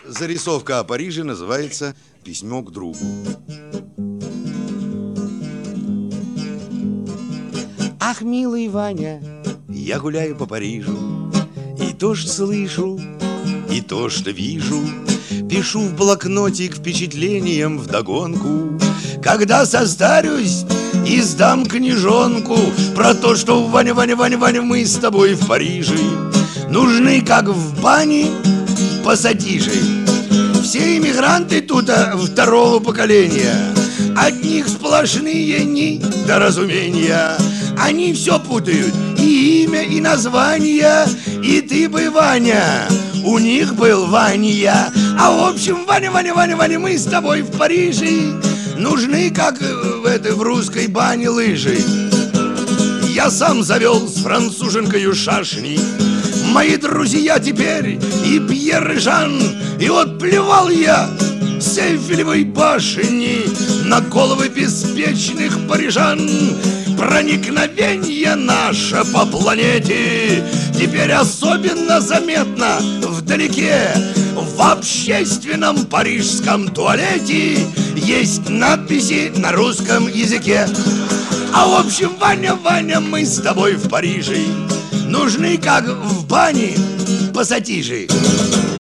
Зарисовка о Париже называется «Письмо к другу». Ах, милый Ваня, я гуляю по Парижу, и то, что слышу, и то, что вижу, пишу в блокнотик впечатлением вдогонку. Когда состарюсь, издам книжонку про то, что, Ваня, мы с тобой в Париже нужны, как в бане, пассатижи. Все иммигранты тут второго поколения, от них сплошные недоразумения. Они все путают, и имя, и название. И ты бы, Ваня, у них был Ваня. А в общем, Ваня, мы с тобой в Париже нужны, как в русской бане, лыжи. Я сам завел с француженкою шашни. Мои друзья теперь и Пьер, и Жан. И вот плевал я с Эйфелевой башни на головы беспечных парижан. Проникновение наше по планете теперь особенно заметно вдалеке. В общественном парижском туалете есть надписи на русском языке. А в общем, Ваня, мы с тобой в Париже нужны, как в бане, пассатижи.